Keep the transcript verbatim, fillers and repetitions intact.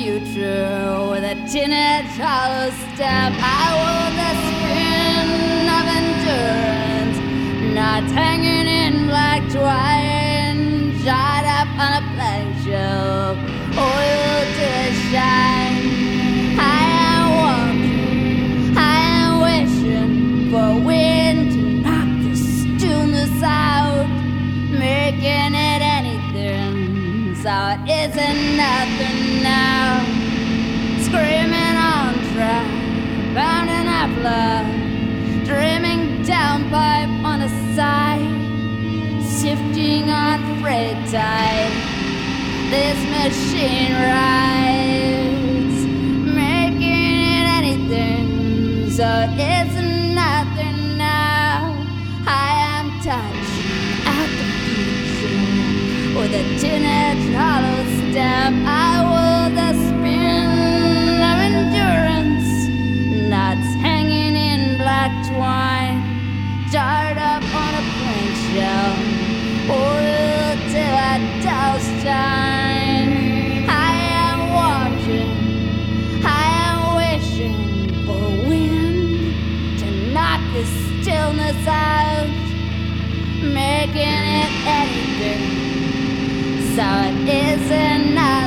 future with a teenage hollow stamp. I wore the spin of endurance, not hanging in black twine, shot up on a plank shelf, oil to shine. I am walking, I am wishing for wind to knock the stillness out, making it anything, so it isn't nothing now. Screaming on track, pounding up love, dreaming downpipe on a side, sifting on freight tide. This machine rides, making it anything, so it isn't nothing now. I am touched at the future with a teenage hollow stamp. I will the spin of endurance, knots hanging in black twine, jarred up on a plank shell, oil till I douse time. I am watching, I am wishing for wind to knock the stillness out, making it anything, so it isn't nothing.